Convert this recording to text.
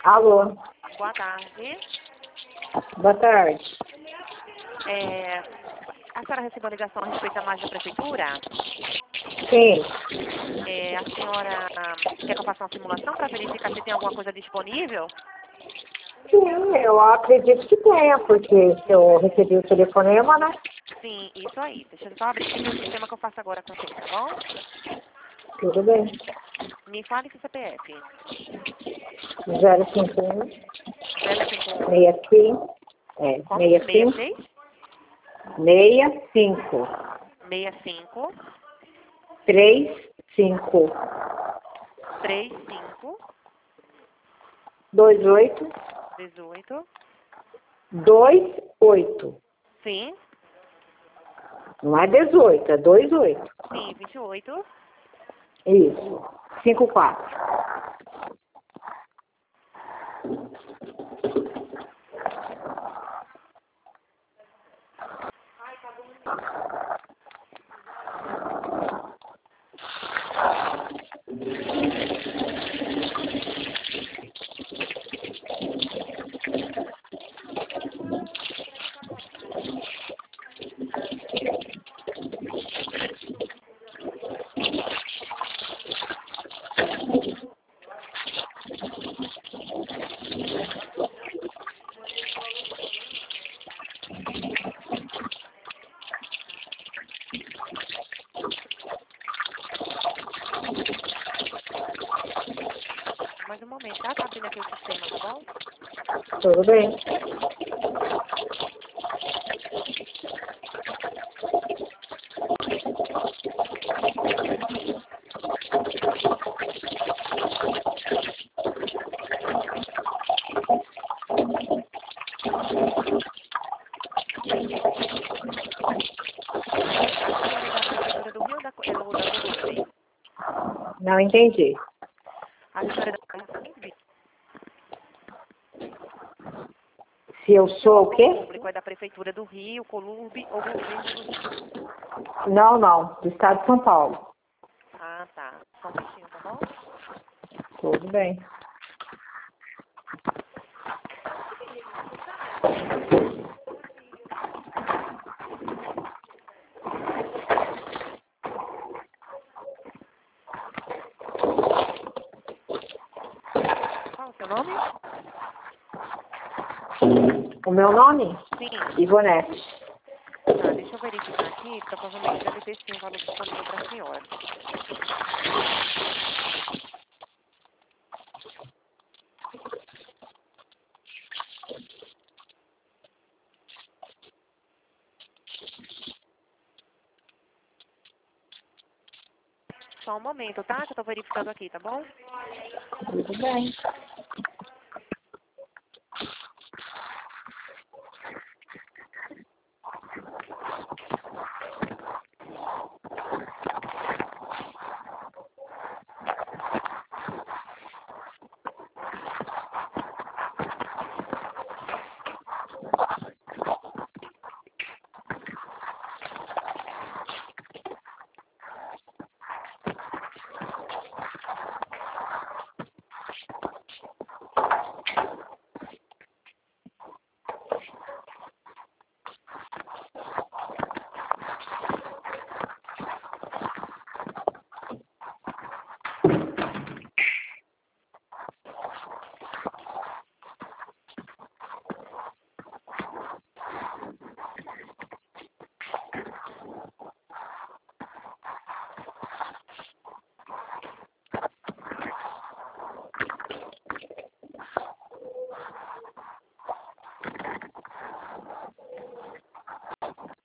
Alô, Boa tarde. boa tarde. A senhora recebeu a ligação a respeito da margem da prefeitura? Sim, A senhora quer que eu faça uma simulação para verificar se tem alguma coisa disponível? sim, eu acredito que tenha, porque eu recebi o telefonema, né? Sim, isso aí. Deixa eu só abrir aqui o sistema que eu faço agora com você, tá bom? Tudo bem. Me fale seu CPF. 051 051. 65 Como? 65 66? 65 65 35 35 28 18. 28. Sim, Não é 18, é 28. sim, 28. Isso. 54. Mais um momento, tá? Tá abrindo aqui o sistema, tá bom? Tudo bem. A senhora é da prefeitura do Rio ou da Colube? Não entendi. A senhora é da Colube? Se eu sou o quê? Público é da prefeitura do Rio, Colube ou governo do Rio? Não, do estado de São Paulo. Ah, tá. Só um minutinho, tá bom? Tudo bem. Qual o seu nome? O meu nome? Sim. Ivonete. Tá, deixa eu verificar aqui. Provavelmente deve ter sim um valor disponível para a senhora. Só um momento, tá? Que eu tô verificando aqui, tá bom? Tudo bem.